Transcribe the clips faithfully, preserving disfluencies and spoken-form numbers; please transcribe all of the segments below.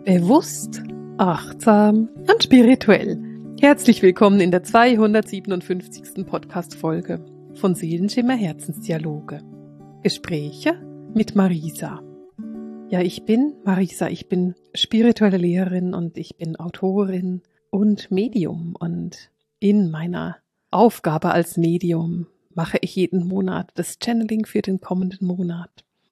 Bewusst, achtsam und spirituell. Herzlich willkommen in der zweihundertsiebenundfünfzigsten Podcast-Folge von Seelenschimmer Herzensdialoge. Gespräche mit Marisa. Ja, ich bin Marisa, ich bin spirituelle Lehrerin und ich bin Autorin und Medium. Und in meiner Aufgabe als Medium mache ich jeden Monat das Channeling für den kommenden Monat.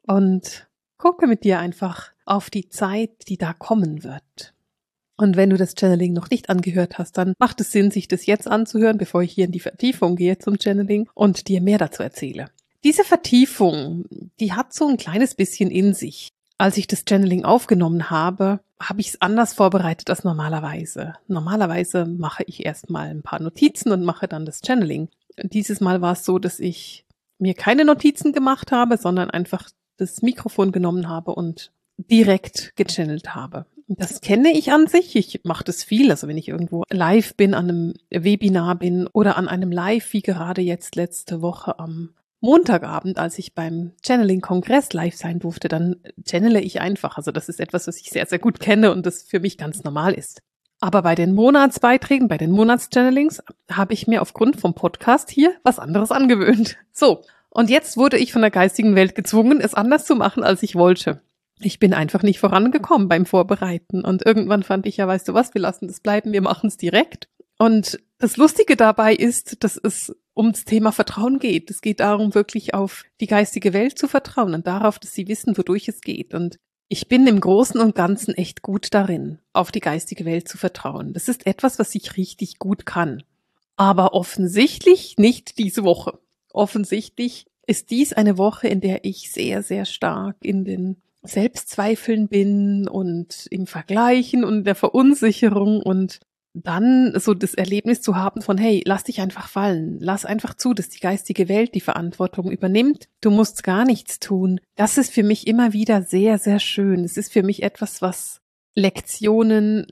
Und gucke mit dir einfach auf die Zeit, die da kommen wird. Und wenn du das Channeling noch nicht angehört hast, dann macht es Sinn, sich das jetzt anzuhören, bevor ich hier in die Vertiefung gehe zum Channeling und dir mehr dazu erzähle. Diese Vertiefung, die hat so ein kleines bisschen in sich. Als ich das Channeling aufgenommen habe, habe ich es anders vorbereitet als normalerweise. Normalerweise mache ich erstmal ein paar Notizen und mache dann das Channeling. Dieses Mal war es so, dass ich mir keine Notizen gemacht habe, sondern einfach das Mikrofon genommen habe und direkt gechannelt habe. Das kenne ich an sich. Ich mache das viel. Also wenn ich irgendwo live bin, an einem Webinar bin oder an einem Live, wie gerade jetzt letzte Woche am Montagabend, als ich beim Channeling-Kongress live sein durfte, dann channele ich einfach. Also das ist etwas, was ich sehr, sehr gut kenne und das für mich ganz normal ist. Aber bei den Monatsbeiträgen, bei den Monatschannelings habe ich mir aufgrund vom Podcast hier was anderes angewöhnt. So. Und jetzt wurde ich von der geistigen Welt gezwungen, es anders zu machen, als ich wollte. Ich bin einfach nicht vorangekommen beim Vorbereiten. Und irgendwann fand ich ja, weißt du was, wir lassen das bleiben, wir machen es direkt. Und das Lustige dabei ist, dass es ums Thema Vertrauen geht. Es geht darum, wirklich auf die geistige Welt zu vertrauen und darauf, dass sie wissen, wodurch es geht. Und ich bin im Großen und Ganzen echt gut darin, auf die geistige Welt zu vertrauen. Das ist etwas, was ich richtig gut kann. Aber offensichtlich nicht diese Woche. Offensichtlich ist dies eine Woche, in der ich sehr, sehr stark in den Selbstzweifeln bin und im Vergleichen und der Verunsicherung und dann so das Erlebnis zu haben von, hey, lass dich einfach fallen, lass einfach zu, dass die geistige Welt die Verantwortung übernimmt, du musst gar nichts tun. Das ist für mich immer wieder sehr, sehr schön. Es ist für mich etwas, was Lektionen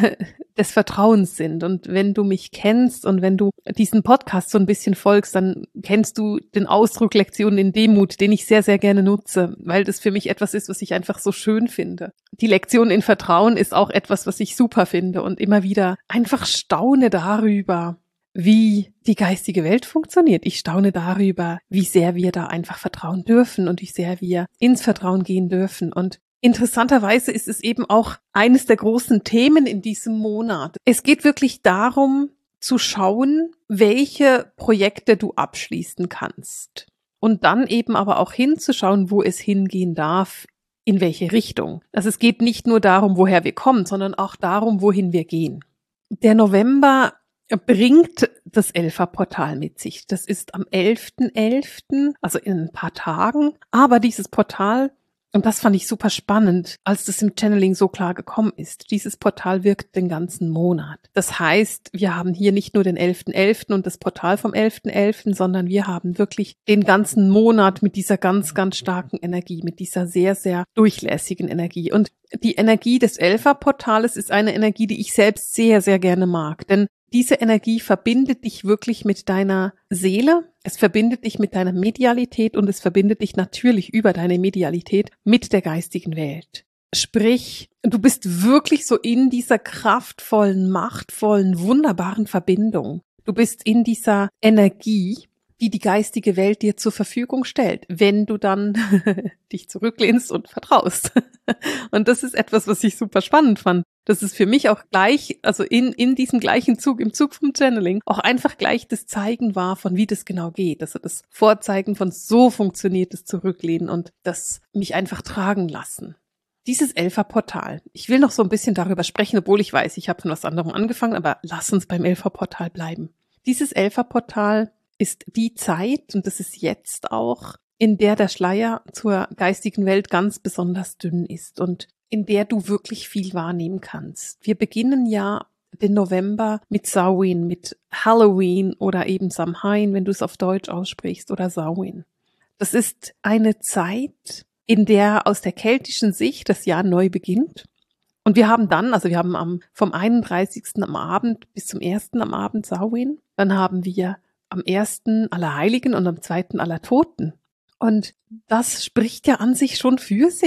des Vertrauens sind. Und wenn du mich kennst und wenn du diesen Podcast so ein bisschen folgst, dann kennst du den Ausdruck Lektionen in Demut, den ich sehr, sehr gerne nutze, weil das für mich etwas ist, was ich einfach so schön finde. Die Lektion in Vertrauen ist auch etwas, was ich super finde und immer wieder einfach staune darüber, wie die geistige Welt funktioniert. Ich staune darüber, wie sehr wir da einfach vertrauen dürfen und wie sehr wir ins Vertrauen gehen dürfen. Und interessanterweise ist es eben auch eines der großen Themen in diesem Monat. Es geht wirklich darum, zu schauen, welche Projekte du abschließen kannst. Und dann eben aber auch hinzuschauen, wo es hingehen darf, in welche Richtung. Also es geht nicht nur darum, woher wir kommen, sondern auch darum, wohin wir gehen. Der November bringt das Elfer-Portal mit sich. Das ist am elften elften, also in ein paar Tagen. Aber dieses Portal, und das fand ich super spannend, als das im Channeling so klar gekommen ist. Dieses Portal wirkt den ganzen Monat. Das heißt, wir haben hier nicht nur den elften elften und das Portal vom elften elften, sondern wir haben wirklich den ganzen Monat mit dieser ganz, ganz starken Energie, mit dieser sehr, sehr durchlässigen Energie. Und die Energie des Elfer-Portales ist eine Energie, die ich selbst sehr, sehr gerne mag. Denn diese Energie verbindet dich wirklich mit deiner Seele, es verbindet dich mit deiner Medialität und es verbindet dich natürlich über deine Medialität mit der geistigen Welt. Sprich, du bist wirklich so in dieser kraftvollen, machtvollen, wunderbaren Verbindung. Du bist in dieser Energie, die die geistige Welt dir zur Verfügung stellt, wenn du dann dich zurücklehnst und vertraust. Und das ist etwas, was ich super spannend fand. Das ist für mich auch gleich, also in in diesem gleichen Zug, im Zug vom Channeling, auch einfach gleich das Zeigen war, von wie das genau geht. Also das Vorzeigen von so funktioniert das Zurücklehnen und das mich einfach tragen lassen. Dieses Elfer-Portal. Ich will noch so ein bisschen darüber sprechen, obwohl ich weiß, ich habe von was anderem angefangen, aber lass uns beim Elfer-Portal bleiben. Dieses Elfer-Portal ist die Zeit, und das ist jetzt auch, in der der Schleier zur geistigen Welt ganz besonders dünn ist und in der du wirklich viel wahrnehmen kannst. Wir beginnen ja den November mit Samhain, mit Halloween oder eben Samhain, wenn du es auf Deutsch aussprichst, oder Samhain. Das ist eine Zeit, in der aus der keltischen Sicht das Jahr neu beginnt. Und wir haben dann, also wir haben am, vom einunddreißigsten am Abend bis zum ersten am Abend Samhain. Dann haben wir am ersten Allerheiligen und am zweiten Allertoten. Und das spricht ja an sich schon für sich.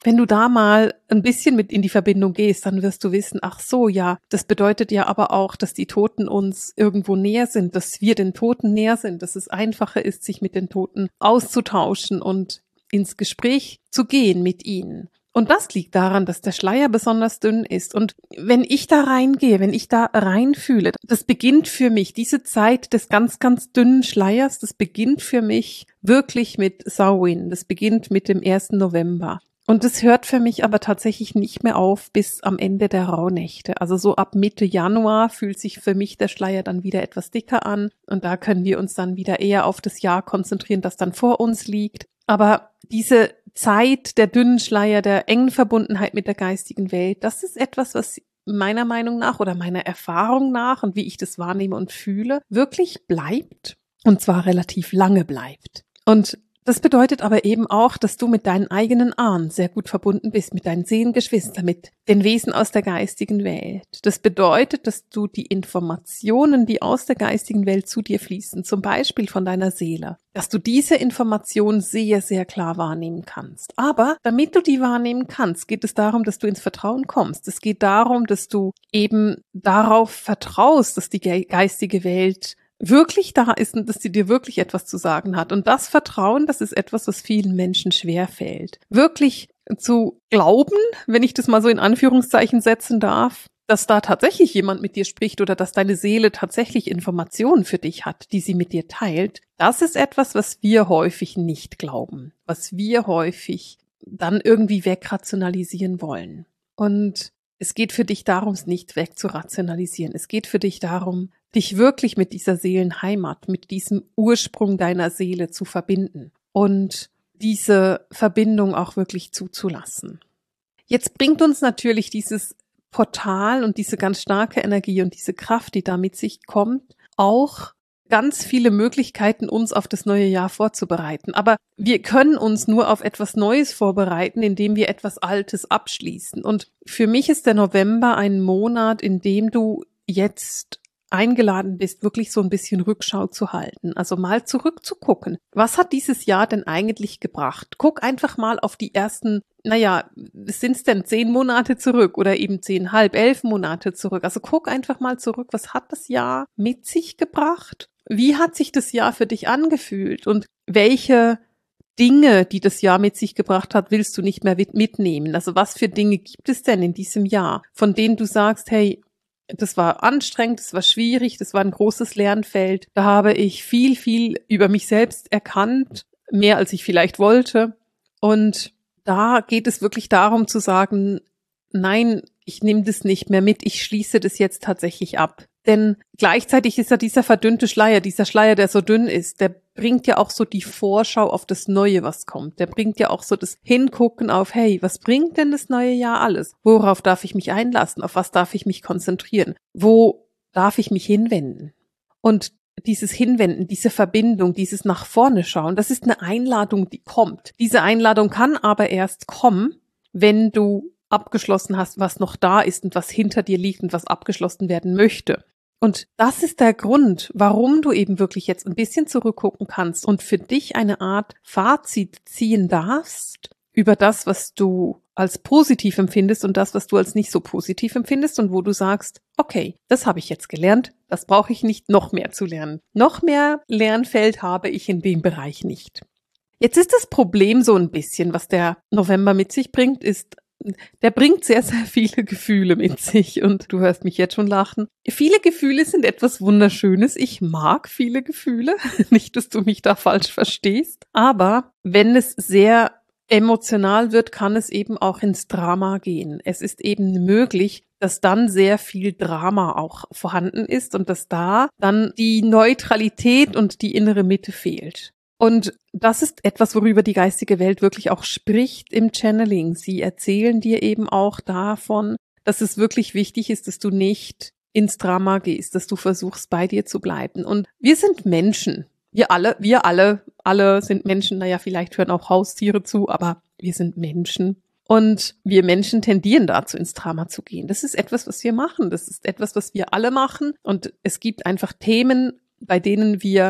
wenn du da mal ein bisschen mit in die Verbindung gehst, dann wirst du wissen, ach so, ja, das bedeutet ja aber auch, dass die Toten uns irgendwo näher sind, dass wir den Toten näher sind, dass es einfacher ist, sich mit den Toten auszutauschen und ins Gespräch zu gehen mit ihnen. Und das liegt daran, dass der Schleier besonders dünn ist. Und wenn ich da reingehe, wenn ich da reinfühle, das beginnt für mich, diese Zeit des ganz, ganz dünnen Schleiers, das beginnt für mich wirklich mit Samhain. Das beginnt mit dem ersten November. Und es hört für mich aber tatsächlich nicht mehr auf bis am Ende der Rauhnächte. Also so ab Mitte Januar fühlt sich für mich der Schleier dann wieder etwas dicker an. Und da können wir uns dann wieder eher auf das Jahr konzentrieren, das dann vor uns liegt. Aber diese Zeit der dünnen Schleier, der engen Verbundenheit mit der geistigen Welt, das ist etwas, was meiner Meinung nach oder meiner Erfahrung nach und wie ich das wahrnehme und fühle, wirklich bleibt und zwar relativ lange bleibt. Und das bedeutet aber eben auch, dass du mit deinen eigenen Ahnen sehr gut verbunden bist, mit deinen Seelengeschwistern, mit den Wesen aus der geistigen Welt. Das bedeutet, dass du die Informationen, die aus der geistigen Welt zu dir fließen, zum Beispiel von deiner Seele, dass du diese Informationen sehr, sehr klar wahrnehmen kannst. Aber damit du die wahrnehmen kannst, geht es darum, dass du ins Vertrauen kommst. Es geht darum, dass du eben darauf vertraust, dass die geistige Welt wirklich da ist und dass sie dir wirklich etwas zu sagen hat. Und das Vertrauen, das ist etwas, was vielen Menschen schwerfällt. Wirklich zu glauben, wenn ich das mal so in Anführungszeichen setzen darf, dass da tatsächlich jemand mit dir spricht oder dass deine Seele tatsächlich Informationen für dich hat, die sie mit dir teilt, das ist etwas, was wir häufig nicht glauben, was wir häufig dann irgendwie wegrationalisieren wollen. Und es geht für dich darum, es nicht wegzurationalisieren. Es geht für dich darum, dich wirklich mit dieser Seelenheimat, mit diesem Ursprung deiner Seele zu verbinden und diese Verbindung auch wirklich zuzulassen. Jetzt bringt uns natürlich dieses Portal und diese ganz starke Energie und diese Kraft, die da mit sich kommt, auch ganz viele Möglichkeiten, uns auf das neue Jahr vorzubereiten. Aber wir können uns nur auf etwas Neues vorbereiten, indem wir etwas Altes abschließen. Und für mich ist der November ein Monat, in dem du jetzt eingeladen bist, wirklich so ein bisschen Rückschau zu halten, also mal zurückzugucken. Was hat dieses Jahr denn eigentlich gebracht? Guck einfach mal auf die ersten, naja, sind es denn zehn Monate zurück oder eben zehn, halb, elf Monate zurück? Also guck einfach mal zurück, was hat das Jahr mit sich gebracht? Wie hat sich das Jahr für dich angefühlt? Und welche Dinge, die das Jahr mit sich gebracht hat, willst du nicht mehr mitnehmen? Also was für Dinge gibt es denn in diesem Jahr, von denen du sagst, hey, das war anstrengend, das war schwierig, das war ein großes Lernfeld. Da habe ich viel, viel über mich selbst erkannt, mehr als ich vielleicht wollte. Und da geht es wirklich darum zu sagen, nein, ich nehme das nicht mehr mit, ich schließe das jetzt tatsächlich ab. Denn gleichzeitig ist ja dieser verdünnte Schleier, dieser Schleier, der so dünn ist, der bringt ja auch so die Vorschau auf das Neue, was kommt. Der bringt ja auch so das Hingucken auf, hey, was bringt denn das neue Jahr alles? Worauf darf ich mich einlassen? Auf was darf ich mich konzentrieren? Wo darf ich mich hinwenden? Und dieses Hinwenden, diese Verbindung, dieses nach vorne schauen, das ist eine Einladung, die kommt. Diese Einladung kann aber erst kommen, wenn du abgeschlossen hast, was noch da ist und was hinter dir liegt und was abgeschlossen werden möchte. Und das ist der Grund, warum du eben wirklich jetzt ein bisschen zurückgucken kannst und für dich eine Art Fazit ziehen darfst über das, was du als positiv empfindest und das, was du als nicht so positiv empfindest und wo du sagst, okay, das habe ich jetzt gelernt, das brauche ich nicht noch mehr zu lernen. Noch mehr Lernfeld habe ich in dem Bereich nicht. Jetzt ist das Problem so ein bisschen, was der November mit sich bringt, ist, der bringt sehr, sehr viele Gefühle mit sich und du hörst mich jetzt schon lachen. Viele Gefühle sind etwas Wunderschönes. Ich mag viele Gefühle. Nicht, dass du mich da falsch verstehst. Aber wenn es sehr emotional wird, kann es eben auch ins Drama gehen. Es ist eben möglich, dass dann sehr viel Drama auch vorhanden ist und dass da dann die Neutralität und die innere Mitte fehlt. Und das ist etwas, worüber die geistige Welt wirklich auch spricht im Channeling. Sie erzählen dir eben auch davon, dass es wirklich wichtig ist, dass du nicht ins Drama gehst, dass du versuchst, bei dir zu bleiben. Und wir sind Menschen. Wir alle, wir alle, alle sind Menschen. Naja, vielleicht hören auch Haustiere zu, aber wir sind Menschen. Und wir Menschen tendieren dazu, ins Drama zu gehen. Das ist etwas, was wir machen. Das ist etwas, was wir alle machen. Und es gibt einfach Themen, bei denen wir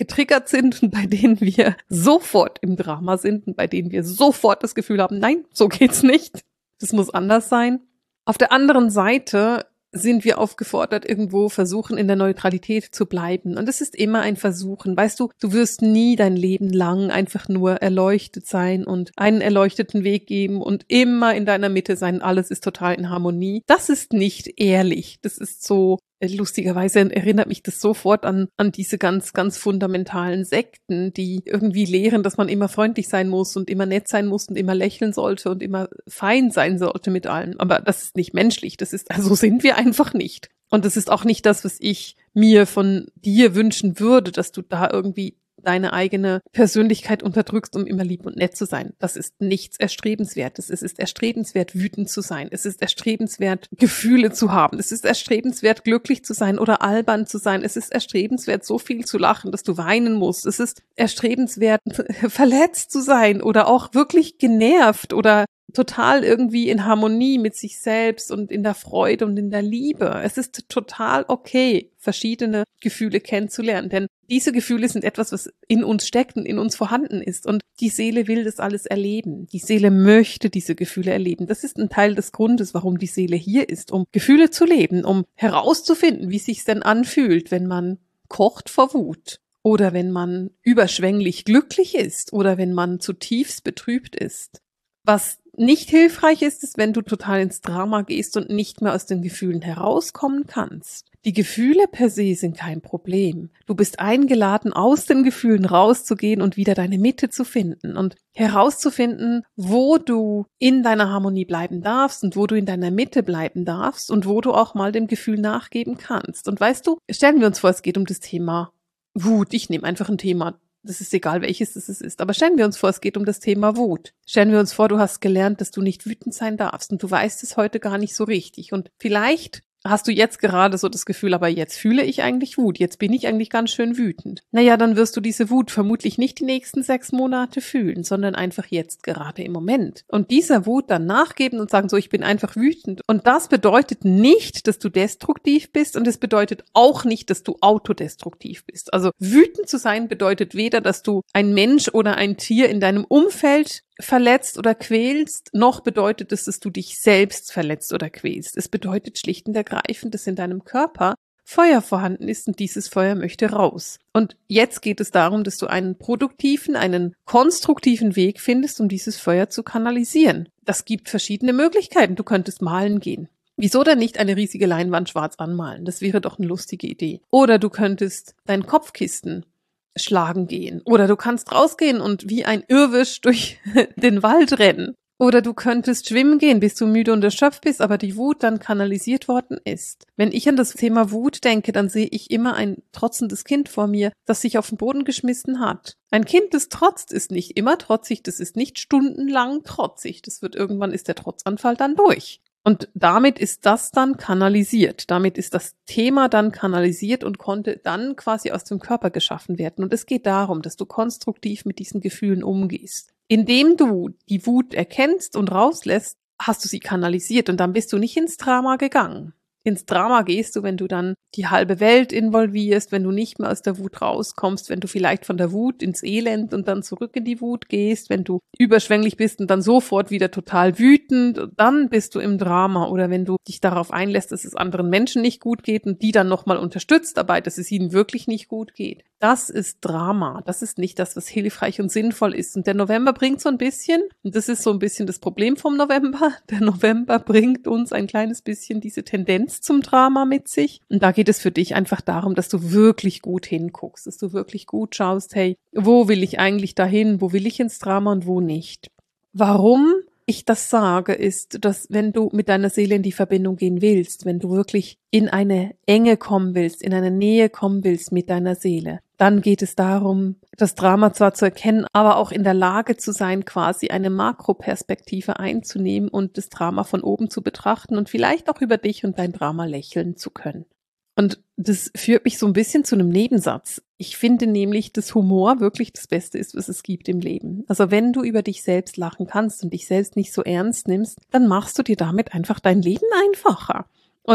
getriggert sind und bei denen wir sofort im Drama sind und bei denen wir sofort das Gefühl haben, nein, so geht's nicht. Das muss anders sein. Auf der anderen Seite sind wir aufgefordert, irgendwo versuchen, in der Neutralität zu bleiben. Und es ist immer ein Versuchen. Weißt du, du wirst nie dein Leben lang einfach nur erleuchtet sein und einen erleuchteten Weg geben und immer in deiner Mitte sein, alles ist total in Harmonie. Das ist nicht ehrlich. Das ist so, lustigerweise erinnert mich das sofort an, an diese ganz, ganz fundamentalen Sekten, die irgendwie lehren, dass man immer freundlich sein muss und immer nett sein muss und immer lächeln sollte und immer fein sein sollte mit allem. Aber das ist nicht menschlich. Das ist, also sind wir einfach nicht. Und das ist auch nicht das, was ich mir von dir wünschen würde, dass du da irgendwie deine eigene Persönlichkeit unterdrückst, um immer lieb und nett zu sein. Das ist nichts Erstrebenswertes. Es ist erstrebenswert, wütend zu sein. Es ist erstrebenswert, Gefühle zu haben. Es ist erstrebenswert, glücklich zu sein oder albern zu sein. Es ist erstrebenswert, so viel zu lachen, dass du weinen musst. Es ist erstrebenswert, verletzt zu sein oder auch wirklich genervt oder total irgendwie in Harmonie mit sich selbst und in der Freude und in der Liebe. Es ist total okay, verschiedene Gefühle kennenzulernen, denn diese Gefühle sind etwas, was in uns steckt und in uns vorhanden ist und die Seele will das alles erleben. Die Seele möchte diese Gefühle erleben. Das ist ein Teil des Grundes, warum die Seele hier ist, um Gefühle zu leben, um herauszufinden, wie es sich denn anfühlt, wenn man kocht vor Wut oder wenn man überschwänglich glücklich ist oder wenn man zutiefst betrübt ist. Was nicht hilfreich ist, ist, wenn du total ins Drama gehst und nicht mehr aus den Gefühlen herauskommen kannst. Die Gefühle per se sind kein Problem. Du bist eingeladen, aus den Gefühlen rauszugehen und wieder deine Mitte zu finden und herauszufinden, wo du in deiner Harmonie bleiben darfst und wo du in deiner Mitte bleiben darfst und wo du auch mal dem Gefühl nachgeben kannst. Und weißt du, stellen wir uns vor, es geht um das Thema Wut. Ich nehme einfach ein Thema. Das ist egal, welches es ist. Aber stellen wir uns vor, es geht um das Thema Wut. Stellen wir uns vor, du hast gelernt, dass du nicht wütend sein darfst und du weißt es heute gar nicht so richtig. Und vielleicht hast du jetzt gerade so das Gefühl, aber jetzt fühle ich eigentlich Wut, jetzt bin ich eigentlich ganz schön wütend. Naja, dann wirst du diese Wut vermutlich nicht die nächsten sechs Monate fühlen, sondern einfach jetzt gerade im Moment. Und dieser Wut dann nachgeben und sagen, so, ich bin einfach wütend. Und das bedeutet nicht, dass du destruktiv bist und es bedeutet auch nicht, dass du autodestruktiv bist. Also wütend zu sein bedeutet weder, dass du ein Mensch oder ein Tier in deinem Umfeld verletzt oder quälst, noch bedeutet es, dass du dich selbst verletzt oder quälst. Es bedeutet schlicht und ergreifend, dass in deinem Körper Feuer vorhanden ist und dieses Feuer möchte raus. Und jetzt geht es darum, dass du einen produktiven, einen konstruktiven Weg findest, um dieses Feuer zu kanalisieren. Das gibt verschiedene Möglichkeiten. Du könntest malen gehen. Wieso denn nicht eine riesige Leinwand schwarz anmalen? Das wäre doch eine lustige Idee. Oder du könntest dein Kopfkissen schlagen gehen. Oder du kannst rausgehen und wie ein Irrwisch durch den Wald rennen. Oder du könntest schwimmen gehen, bis du müde und erschöpft bist, aber die Wut dann kanalisiert worden ist. Wenn ich an das Thema Wut denke, dann sehe ich immer ein trotzendes Kind vor mir, das sich auf den Boden geschmissen hat. Ein Kind, das trotzt, ist nicht immer trotzig, das ist nicht stundenlang trotzig. Das wird irgendwann ist der Trotzanfall dann durch. Und damit ist das dann kanalisiert. Damit ist das Thema dann kanalisiert und konnte dann quasi aus dem Körper geschaffen werden. Und es geht darum, dass du konstruktiv mit diesen Gefühlen umgehst. Indem du die Wut erkennst und rauslässt, hast du sie kanalisiert und dann bist du nicht ins Drama gegangen. Ins Drama gehst du, wenn du dann die halbe Welt involvierst, wenn du nicht mehr aus der Wut rauskommst, wenn du vielleicht von der Wut ins Elend und dann zurück in die Wut gehst, wenn du überschwänglich bist und dann sofort wieder total wütend, dann bist du im Drama. Oder wenn du dich darauf einlässt, dass es anderen Menschen nicht gut geht und die dann nochmal unterstützt dabei, dass es ihnen wirklich nicht gut geht. Das ist Drama. Das ist nicht das, was hilfreich und sinnvoll ist. Und der November bringt so ein bisschen, und das ist so ein bisschen das Problem vom November, der November bringt uns ein kleines bisschen diese Tendenz zum Drama mit sich. Und da geht es für dich einfach darum, dass du wirklich gut hinguckst, dass du wirklich gut schaust, hey, wo will ich eigentlich dahin, wo will ich ins Drama und wo nicht. Warum ich das sage, ist, dass wenn du mit deiner Seele in die Verbindung gehen willst, wenn du wirklich in eine Enge kommen willst, in eine Nähe kommen willst mit deiner Seele, dann geht es darum, das Drama zwar zu erkennen, aber auch in der Lage zu sein, quasi eine Makroperspektive einzunehmen und das Drama von oben zu betrachten und vielleicht auch über dich und dein Drama lächeln zu können. Und das führt mich so ein bisschen zu einem Nebensatz. Ich finde nämlich, dass Humor wirklich das Beste ist, was es gibt im Leben. Also wenn du über dich selbst lachen kannst und dich selbst nicht so ernst nimmst, dann machst du dir damit einfach dein Leben einfacher. Und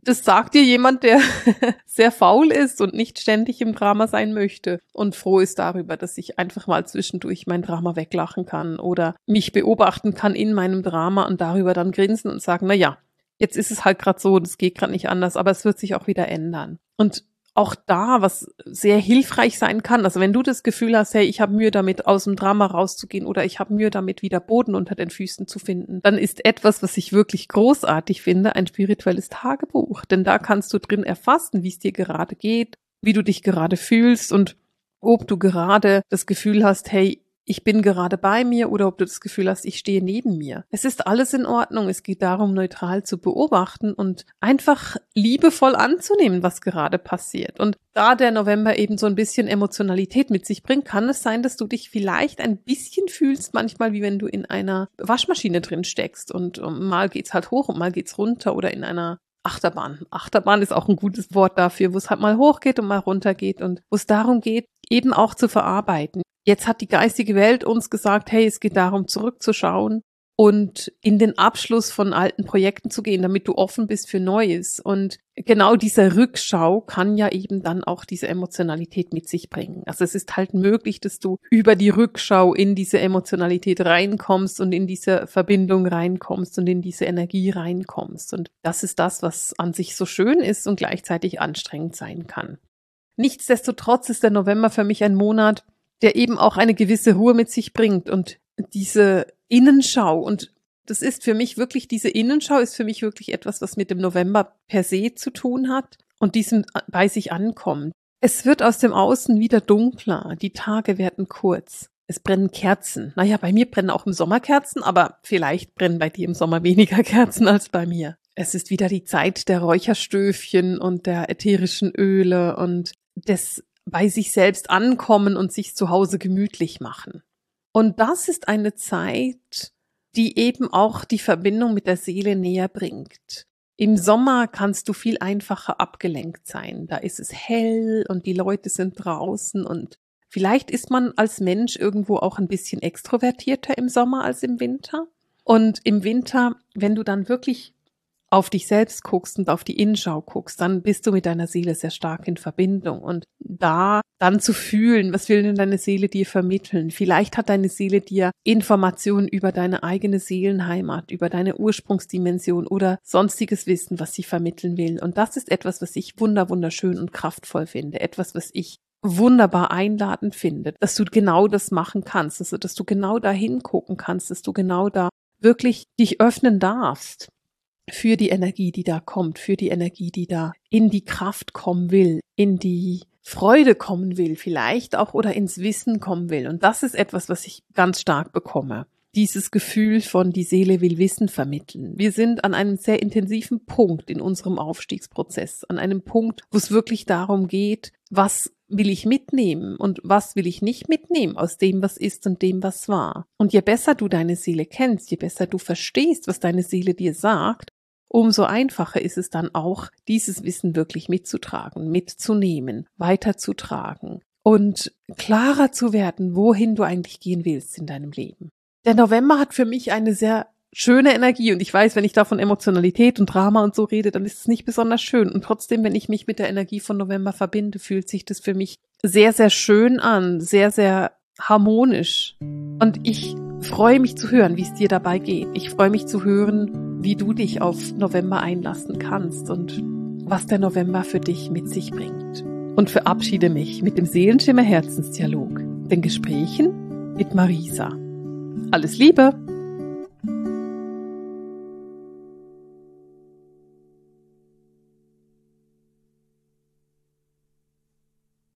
das sagt dir jemand, der sehr faul ist und nicht ständig im Drama sein möchte und froh ist darüber, dass ich einfach mal zwischendurch mein Drama weglachen kann oder mich beobachten kann in meinem Drama und darüber dann grinsen und sagen, na ja, jetzt ist es halt gerade so, das geht gerade nicht anders, aber es wird sich auch wieder ändern. Und auch da, was sehr hilfreich sein kann, also wenn du das Gefühl hast, hey, ich habe Mühe damit, aus dem Drama rauszugehen oder ich habe Mühe damit, wieder Boden unter den Füßen zu finden, dann ist etwas, was ich wirklich großartig finde, ein spirituelles Tagebuch. Denn da kannst du drin erfassen, wie es dir gerade geht, wie du dich gerade fühlst und ob du gerade das Gefühl hast, hey, ich bin gerade bei mir oder ob du das Gefühl hast, ich stehe neben mir. Es ist alles in Ordnung. Es geht darum, neutral zu beobachten und einfach liebevoll anzunehmen, was gerade passiert. Und da der November eben so ein bisschen Emotionalität mit sich bringt, kann es sein, dass du dich vielleicht ein bisschen fühlst, manchmal wie wenn du in einer Waschmaschine drin steckst und mal geht's halt hoch und mal geht's runter oder in einer Achterbahn. Achterbahn ist auch ein gutes Wort dafür, wo es halt mal hochgeht und mal runtergeht und wo es darum geht, eben auch zu verarbeiten. Jetzt hat die geistige Welt uns gesagt, hey, es geht darum, zurückzuschauen und in den Abschluss von alten Projekten zu gehen, damit du offen bist für Neues. Und genau diese Rückschau kann ja eben dann auch diese Emotionalität mit sich bringen. Also es ist halt möglich, dass du über die Rückschau in diese Emotionalität reinkommst und in diese Verbindung reinkommst und in diese Energie reinkommst. Und das ist das, was an sich so schön ist und gleichzeitig anstrengend sein kann. Nichtsdestotrotz ist der November für mich ein Monat, der eben auch eine gewisse Ruhe mit sich bringt und diese Innenschau. Und das ist für mich wirklich, diese Innenschau ist für mich wirklich etwas, was mit dem November per se zu tun hat und diesem bei sich ankommt. Es wird aus dem Außen wieder dunkler, die Tage werden kurz. Es brennen Kerzen. Naja, bei mir brennen auch im Sommer Kerzen, aber vielleicht brennen bei dir im Sommer weniger Kerzen als bei mir. Es ist wieder die Zeit der Räucherstöfchen und der ätherischen Öle und des bei sich selbst ankommen und sich zu Hause gemütlich machen. Und das ist eine Zeit, die eben auch die Verbindung mit der Seele näher bringt. Im Sommer kannst du viel einfacher abgelenkt sein. Da ist es hell und die Leute sind draußen und vielleicht ist man als Mensch irgendwo auch ein bisschen extrovertierter im Sommer als im Winter. Und im Winter, wenn du dann wirklich auf dich selbst guckst und auf die Innenschau guckst, dann bist du mit deiner Seele sehr stark in Verbindung. Und da dann zu fühlen, was will denn deine Seele dir vermitteln? Vielleicht hat deine Seele dir Informationen über deine eigene Seelenheimat, über deine Ursprungsdimension oder sonstiges Wissen, was sie vermitteln will. Und das ist etwas, was ich wunder, wunderschön und kraftvoll finde. Etwas, was ich wunderbar einladend finde, dass du genau das machen kannst, also dass du genau da hingucken kannst, dass du genau da wirklich dich öffnen darfst für die Energie, die da kommt, für die Energie, die da in die Kraft kommen will, in die Freude kommen will vielleicht auch oder ins Wissen kommen will. Und das ist etwas, was ich ganz stark bekomme. Dieses Gefühl von die Seele will Wissen vermitteln. Wir sind an einem sehr intensiven Punkt in unserem Aufstiegsprozess, an einem Punkt, wo es wirklich darum geht, was will ich mitnehmen und was will ich nicht mitnehmen aus dem, was ist und dem, was war. Und je besser du deine Seele kennst, je besser du verstehst, was deine Seele dir sagt, umso einfacher ist es dann auch, dieses Wissen wirklich mitzutragen, mitzunehmen, weiterzutragen und klarer zu werden, wohin du eigentlich gehen willst in deinem Leben. Der November hat für mich eine sehr schöne Energie und ich weiß, wenn ich da von Emotionalität und Drama und so rede, dann ist es nicht besonders schön. Und trotzdem, wenn ich mich mit der Energie von November verbinde, fühlt sich das für mich sehr, sehr schön an, sehr, sehr harmonisch. Und ich freue mich zu hören, wie es dir dabei geht. Ich freue mich zu hören, wie du dich auf November einlassen kannst und was der November für dich mit sich bringt. Und verabschiede mich mit dem Seelenschimmer Herzensdialog, den Gesprächen mit Marisa. Alles Liebe!